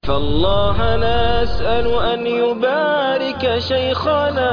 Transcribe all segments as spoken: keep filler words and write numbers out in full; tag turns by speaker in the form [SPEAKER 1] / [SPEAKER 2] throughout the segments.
[SPEAKER 1] فالله نسأل أن يبارك شيخنا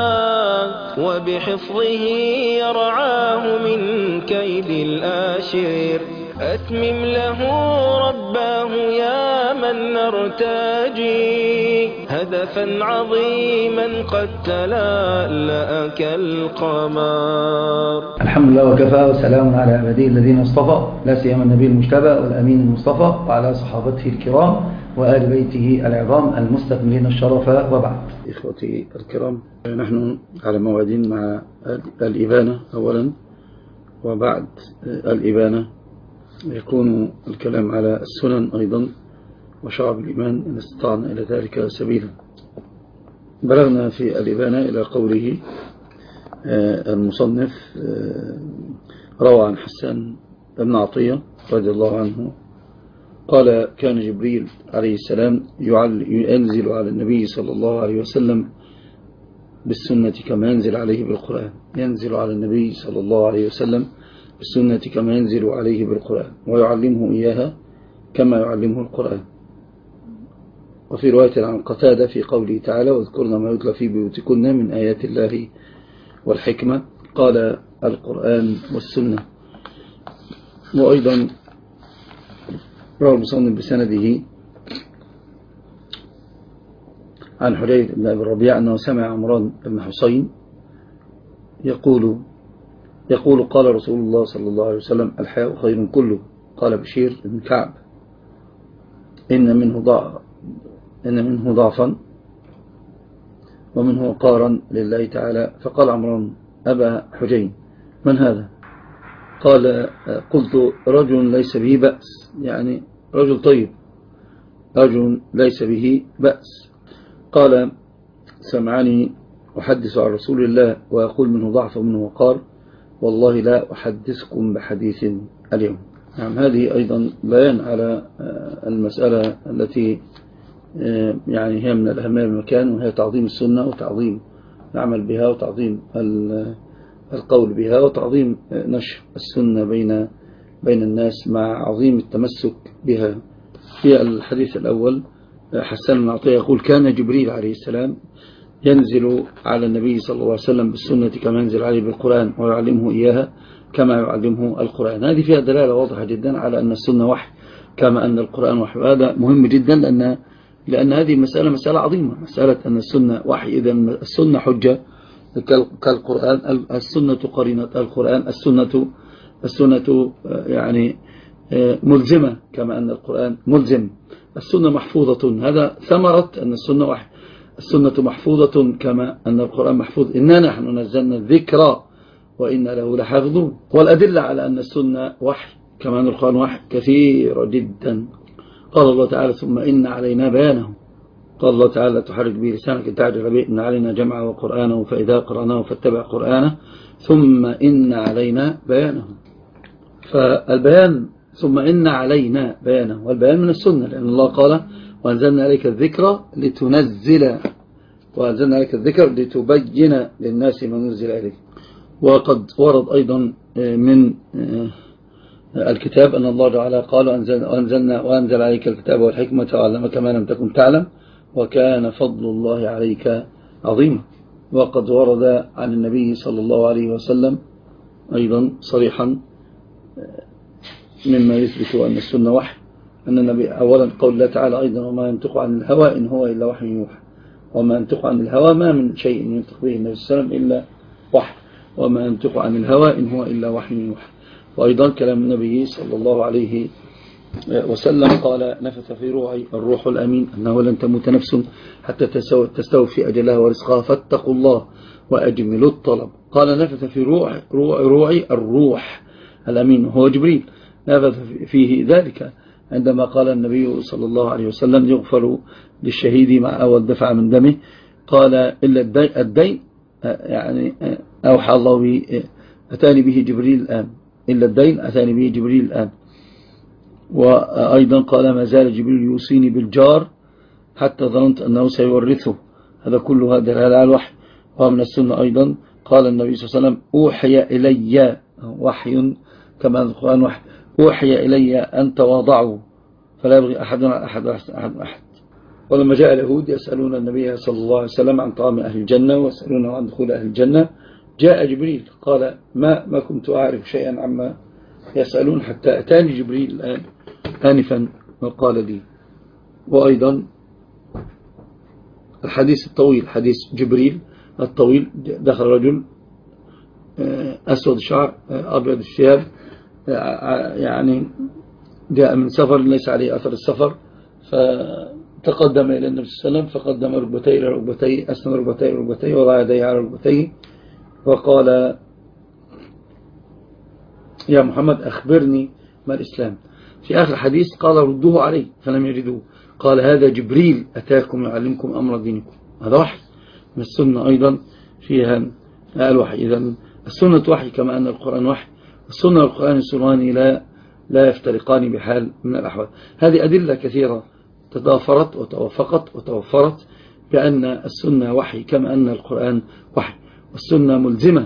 [SPEAKER 1] وبحفظه يرعاه من كيد الآشر. أتمم له رباه يا من نرتجي هدفا عظيما قد تلألأ كالقمر.
[SPEAKER 2] الحمد لله وكفى وسلام على عباده الذين اصطفى، لا سيما النبي المجتبى والأمين المصطفى وعلى صحابته الكرام وآل بيته العظام المستكملين الشرف، وبعد. إخوتي الكرام، نحن على موعد مع الإبانة أولا، وبعد الإبانة يكون الكلام على السنن أيضا وشعب الإيمان إن استطعنا إلى ذلك سبيلا. بلغنا في الإبانة إلى قوله المصنف روى عن حسان بن عطية رضي الله عنه قال: كان جبريل عليه السلام ينزل على النبي صلى الله عليه وسلم بالسنة كما ينزل عليه بالقرآن ينزل على النبي صلى الله عليه وسلم بالسنة كما ينزل عليه بالقرآن ويعلمه إياها كما يعلمه القرآن. وفي رواية عن قتادة في قوله تعالى: واذكرن ما يتلى في بيوتكن من آيات الله والحكمة، قال القرآن والسنة. وأيضا روى المصنف بسنده عن حجيج بن أبي الربيع أنه سمع عمران بن حسين يقول يقول قال رسول الله صلى الله عليه وسلم: الحياء خير كله. قال بشير بن كعب: إن منه ضعف إن منه ضعفا ومنه وقارا لله تعالى. فقال عمران: أبا حجيج، من هذا؟ قال: قلت: رجل ليس به بأس، يعني رجل طيب، رجل ليس به بأس. قال: سمعني أحدث عن رسول الله ويقول منه ضعف ومنه وقار، والله لا أحدثكم بحديث اليوم. يعني هذه أيضا بيان على المسألة التي يعني هي من الأهمية بالمكان، وهي تعظيم السنة وتعظيم العمل بها وتعظيم القول بها وتعظيم نشر السنة بين بين الناس مع عظيم التمسك بها. في الحديث الأول حسان بن عطية يقول: كان جبريل عليه السلام ينزل على النبي صلى الله عليه وسلم بالسنة كما ينزل عليه بالقرآن ويعلمه إياها كما يعلمه القرآن. هذه فيها دلالة واضحة جدا على أن السنة وحي كما أن القرآن وحي. هذا مهم جدا لأن لأن هذه مسألة مسألة عظيمة، مسألة أن السنة وحي. إذا السنة حجة كالقرآن، السنة قرينة القرآن، السنة السنة يعني ملزمة كما أن القرآن ملزم. السنة محفوظة، هذا ثمرة أن السنة وحي. السنة محفوظة كما أن القرآن محفوظ. إنا نحن نزلنا الذكر وإنا له لحافظون. والأدلة على أن السنة وحي كما أن القرآن وحي كثيرة جدا. قال الله تعالى: ثم إن علينا بيانه. قال الله تعالى: تحرك به لسانك تعجل به، إن علينا جمعه وقرآنه فإذا قرأناه فاتبع قرآنه ثم إن علينا بيانه. فالبيان ثم إن علينا بيانه، والبيان من السنة، لأن الله قال: وأنزلنا عليك الذكر لتنزل وأنزلنا عليك الذكر لتبين للناس ما نزل إليك. وقد ورد أيضا من الكتاب أن الله تعالى قال: وأنزلنا وأنزل عليك الكتاب والحكمة وعلمك ما لم تكن تعلم وكان فضل الله عليك عظيما. وقد ورد عن النبي صلى الله عليه وسلم أيضا صريحا مما يثبت أن السنة وحي، أن النبي أولا قول الله تعالى أيضا: وما ينطق عن الهوى إن هو إلا وحي يوحى. وما ينطق عن الهوى ما من شيء ينطق به النبي صلى الله عليه وسلم إلا وحي، وما ينطق عن الهوى إن هو إلا وحي يوحى. وأيضا كلام النبي صلى الله عليه وسلم قال: نفث في روعي الروح الأمين أنه لن تموت نفس حتى تستوفي أجلها ورزقها فاتقوا الله وأجملوا الطلب. قال: نفث في روعي, روعي الروح الأمين هو جبريل، نفث فيه ذلك عندما قال النبي صلى الله عليه وسلم: يغفر للشهيد مع أول دفع من دمه. قال: إلا الدين, الدين يعني أوحى الله به أتاني به جبريل الآن، إلا الدين أتاني به جبريل الآن. وأيضا قال: ما زال جبريل يوصيني بالجار حتى ظننت أنه سيورثه. هذا كله هذا على الوحي. ومن السنة أيضا قال النبي صلى الله عليه وسلم: أوحي إلي وحي كما القرآن وحي، أوحي إلي أن تواضعوا فلا يبغي أحد على أحد أحد أحد. ولما جاء اليهود يسألون النبي صلى الله عليه وسلم عن طعام أهل الجنة ويسألونه عن دخول أهل الجنة، جاء جبريل قال ما ما كنت أعرف شيئا عما يسألون حتى أتاني جبريل الآن آنفا وقال لي. وأيضا الحديث الطويل، حديث جبريل الطويل، دخل رجل أسود الشعر أبيض الثياب، يعني جاء من سفر ليس عليه أثر السفر، فتقدم إلى النبي صلى الله عليه وسلم فقدم ركبتيه إلى ركبتيه، أسند ركبتيه إلى ركبتيه وضع يديه على ركبتيه وقال يا محمد أخبرني ما الإسلام. في آخر الحديث قال ردوه عليه فلم يجدوه، قال هذا جبريل أتاكم يعلمكم أمر دينكم. هذا وحي من السنة أيضا فيها الوحي. إذن السنة وحي كما أن القرآن وحي، السنة والقرآن السنواني لا لا يفترقان بحال من الأحوال. هذه أدلة كثيرة تضافرت وتوافقت وتوفرت بأن السنة وحي كما أن القرآن وحي، والسنة ملزمة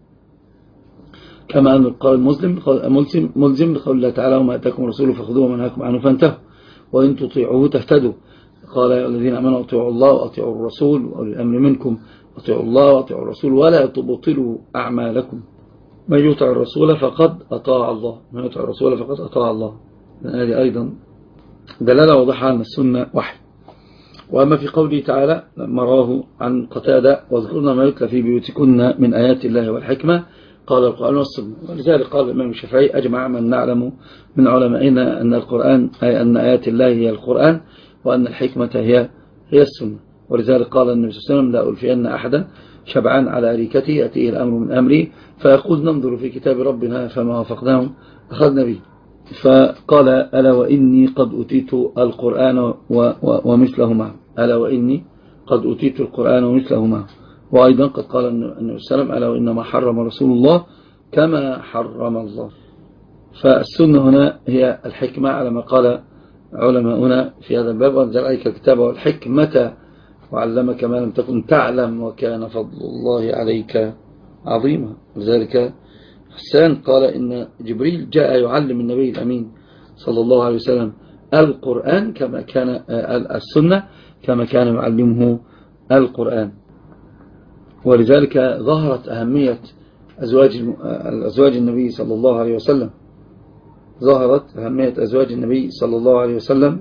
[SPEAKER 2] كما أن القرآن مسلم ملزم بقول الله تعالى وما أتاكم رسوله فخذوه وما نهاكم عنه فانتهوا وإن تطيعوه تهتدوا. قال يا الذين آمنوا أطيعوا الله وأطيعوا الرسول وأولي الأمر منكم، أطيعوا الله وأطيعوا الرسول ولا تبطلوا أعمالكم، من يطع الرسول فقد أطاع الله، من يطع الرسول فقد أطاع الله. هذه أيضا دلالة واضحة أن السنة وحي. وأما في قوله تعالى لما راه عن قتادة واذكرنا ما يتلى في بيوتكن من آيات الله والحكمة، قال القرآن والسنة. ولذلك قال الإمام الشافعي أجمع من نعلم من علمائنا أن القرآن أي أن آيات الله هي القرآن وأن الحكمة هي هي السنة. ولذلك قال النبي صلى الله عليه وسلم لا ألفين أحدا شبعان على أريكته يأتيه الأمر من أمري فيقول ننظر في كتاب ربنا فما وافقناه أخذنا به. فقال ألا وإني قد أتيت القرآن ومثله معه، ألا وإني قد أتيت القرآن ومثله معه. وأيضا قد قال النبي صلى الله عليه وسلم ألا وإنما حرم رسول الله كما حرم الله. فالسنة هنا هي الحكمة على ما قال علماؤنا في هذا الباب، وأنزل عليك الكتاب والحكمة وعلمك ما لم تكن تعلم وكان فضل الله عليك عظيما. لذلك حسان قال إن جبريل جاء يعلم النبي الأمين صلى الله عليه وسلم القرآن كما كان السنة كما كان يعلمه القرآن. ولذلك ظهرت أهمية أزواج أزواج النبي صلى الله عليه وسلم، ظهرت أهمية أزواج النبي صلى الله عليه وسلم،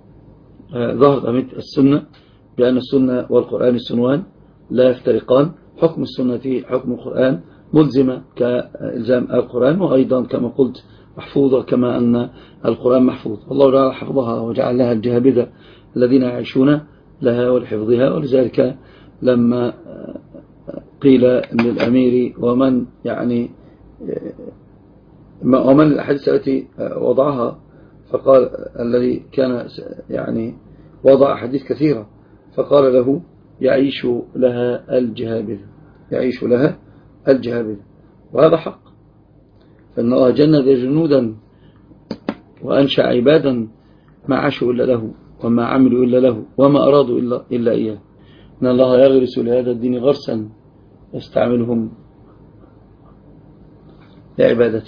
[SPEAKER 2] ظهرت أهمية السنة بأن السنة والقرآن السنوان لا يفترقان، حكم السنة حكم القرآن ملزمة كإلزام القرآن، وأيضا كما قلت محفوظة كما أن القرآن محفوظ. الله تعالى حفظها وجعل لها الجهابذة الذين يعيشون لها ولحفظها. ولذلك لما قيل للأمير ومن يعني ومن الأحاديث التي وضعها، فقال الذي كان يعني وضع أحاديث كثيرة، فقال له يعيش لها الجهابذة، يعيش لها الجهابذة. وهذا حق، فإن الله جند جنودا وأنشأ عبادا ما عاشوا إلا له وما عملوا إلا له وما أرادوا إلا, إلا إياه. إن الله يغرس لهذا الدين غرسا يستعملهم لعبادته.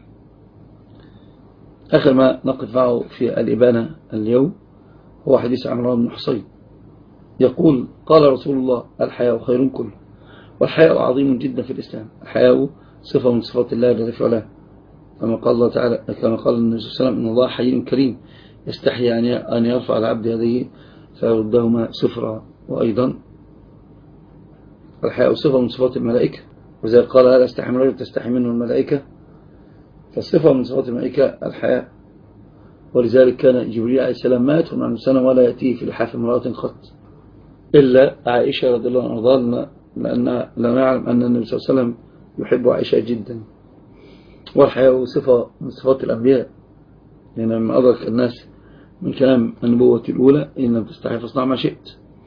[SPEAKER 2] آخر ما نقف معه في الإبانة اليوم هو حديث عمران بن حصين يقول قال رسول الله الحياء خير كله، والحياء عظيم جدا في الإسلام. الحياء صفة من صفات الله جل في علاه، كما قال الله تعالى كما قال النبي صلى الله عليه وسلم إن الله حي كريم يستحي أن يرفع العبد يديه فيردهما سفرا. وأيضا الحياء صفة من صفات الملائكة، وإذا قال هذا استحي من رجل تستحي منه الملائكة، فالصفة من صفات الملائكة الحياء. ولذلك كان جبريل عليه السلام ما يدخل عن السنة ولا يأتيه في لحاف امرأة قط إلا عائشة رضي الله عنها، لأن لا نعلم أن النبي صلى الله عليه وسلم يحب عائشة جدا. والحياء صفة من صفات الأنبياء، لأن يعني لما أدرك الناس من كلام النبوة الأولى إن لم تستحي فاصنع ما شئت.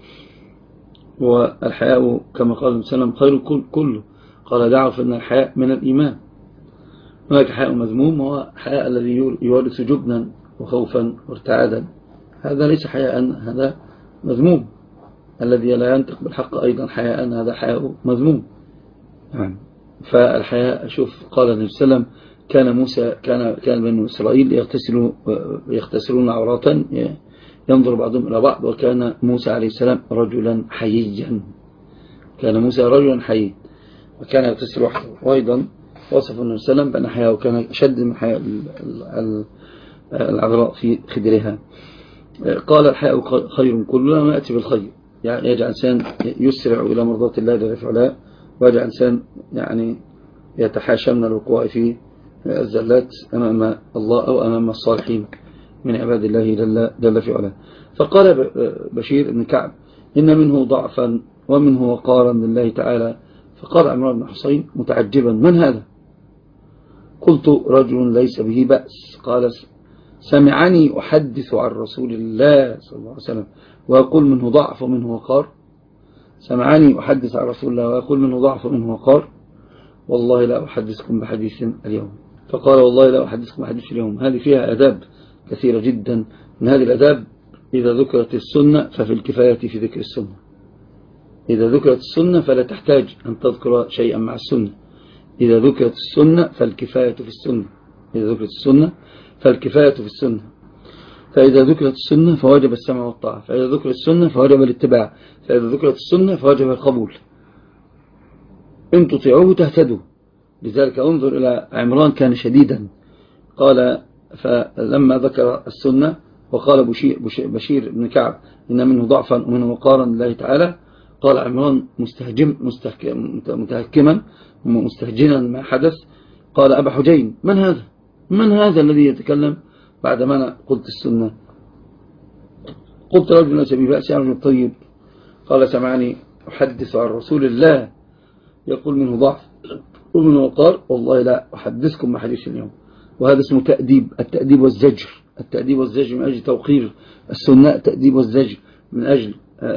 [SPEAKER 2] والحياء كما قال النبي صلى الله عليه وسلم خير كله، قال دعوا فإن الحياء من الإيمان. هناك حياء مذموم وهو حياء الذي يورث جبنا وخوفا وارتعادا، هذا ليس حياء، هذا مذموم. الذي لا ينطق بالحق أيضا حياء، هذا حياء مذموم. فالحياء شوف قال النبي صلى الله عليه وسلم كان موسى كان كان بنو إسرائيل يغتسلوا يغتسلون عوراتا ينظر بعضهم إلى بعض، وكان موسى عليه السلام رجلا حييا، كان موسى رجلا حييا وكان يغتسل وحده. وأيضا وصف النبي صلى الله عليه وسلم بأن حياة وكان أشد من حياة العذراء في خدرها. قال الحياء خير كله ما يأتي بالخير، يعني يجعل إنسان يسرع إلى مرضاة الله جل وعلا، ويجعل إنسان يعني يتحاشى من الوقوع في الزلات أمام الله أو أمام الصالحين من عباد الله جل, جل في علاه. فقال بشير بن كعب إن منه ضعفا ومنه وقارا لله تعالى. فقال عمران بن حسين متعجبا من هذا؟ قلت رجل ليس به بأس. قال سمعني أحدث عن رسول الله صلى الله عليه وسلم ويقول منه ضعف ومنه وقار. سمعني أحدث عن رسول الله ويقول منه ضعف ومنه وقار، والله لا أحدثكم بحديث اليوم. فقال والله لا أحدثكم بحديث اليوم. هذه فيها أداب كثيرة جدا. من هذه الأداب إذا ذكرت السنة ففي الكفاية في ذكر السنة. إذا ذكرت السنة فلا تحتاج أن تذكر شيئا مع السنة. إذا ذكرت السنة فالكفاية في السنة. إذا ذكرت السنة فالكفاية في السنة. فإذا ذكرت السنة فواجب السمع والطاعة، فإذا ذكرت السنة فواجب الاتباع، فإذا ذكرت السنة فواجب القبول. إن تطيعوه تهتدوا. لذلك انظر إلى عمران كان شديدا. قال فلما ذكر السنة وقال بشير, بشير بن كعب إن منه ضعفا ومنه وقارا لله تعالى، قال عمران مستهجم متهكما مستهجنا ما حدث، قال أبا حجين من هذا؟ من هذا الذي يتكلم بعدما أنا قلت السنة؟ قلت رجل ليس به بأس، رجل طيب. قال سمعني أحدث عن رسول الله يقول منه ضعف ومنه وقار، والله لا أحدثكم بحديث اليوم. وهذا اسمه تأديب، التأديب والزجر. التأديب والزجر من أجل توقير السنة، التأديب والزجر من أجل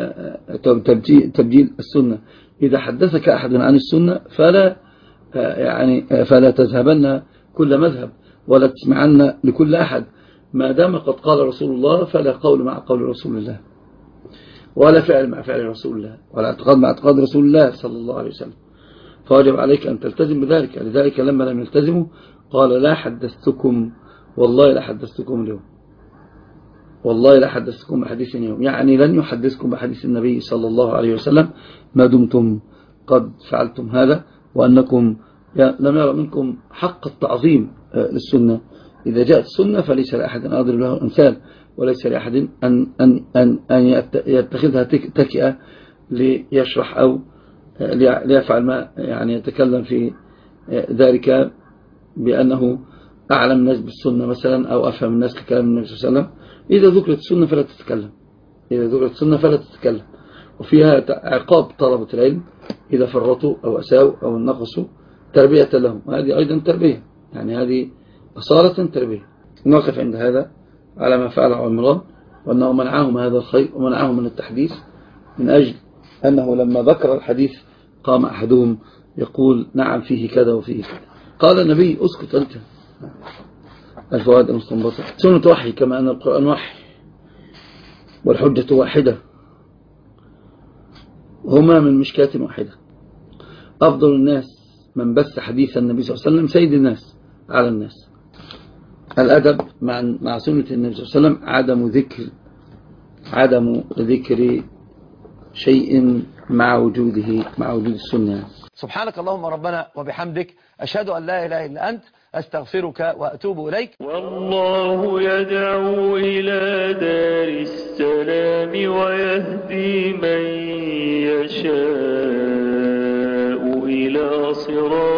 [SPEAKER 2] تبجيل السنة. إذا حدثك أحد عن السنة فلا يعني فلا تذهبن كل مذهب ولا تسمعن لكل أحد، ما دام قد قال رسول الله فلا قول مع قول رسول الله، ولا فعل مع فعل رسول الله، ولا اعتقاد مع اعتقاد رسول الله صلى الله عليه وسلم. فواجب عليك أن تلتزم بذلك. لذلك لما لم يلتزموا قال لا حدثتكم، والله لا حدثتكم اليوم، والله لا حدثتكم بحديث اليوم، يعني لن يحدثكم بحديث النبي صلى الله عليه وسلم ما دمتم قد فعلتم هذا، وأنكم لم يرى منكم حق التعظيم للسنة. إذا جاءت السنة فليس لأحد أن أضرب له الأمثال، وليس لأحد أن, أن, أن, أن يتخذها تكئة ليشرح أو ليفعل ما يعني يتكلم في ذلك بأنه أعلم الناس بالسنة مثلا أو أفهم الناس لكلام النبي صلى الله عليه وسلم. إذا ذكرت السنة فلا تتكلم، إذا ذكرت السنة فلا تتكلم. وفيها عقاب طلبة العلم إذا فرطوا أو أساوا أو نقصوا تربية لهم، وهذه أيضا تربية، يعني هذه أصالة تربية. نقف عند هذا على ما فعل عمران، وأنه منعهم هذا الخير ومنعهم من التحديث من أجل أنه لما ذكر الحديث قام أحدهم يقول نعم فيه كذا وفيه كذا. قال النبي اسكت أنت. الفوائد المستنبطة: سنة وحي كما أن القرآن وحي، والحجة واحدة، هما من مشكاة واحدة. أفضل الناس من بث حديث النبي صلى الله عليه وسلم سيد الناس على الناس. الأدب مع مع سنة النبي صلى الله عليه وسلم عدم ذكر عدم ذكر شيء مع وجوده مع وجود السنة.
[SPEAKER 3] سبحانك اللهم ربنا وبحمدك، أشهد أن لا إله إلا أنت، أستغفرك وأتوب إليك.
[SPEAKER 1] والله يدعو إلى دار السلام ويهدي من يشاء إلى صراط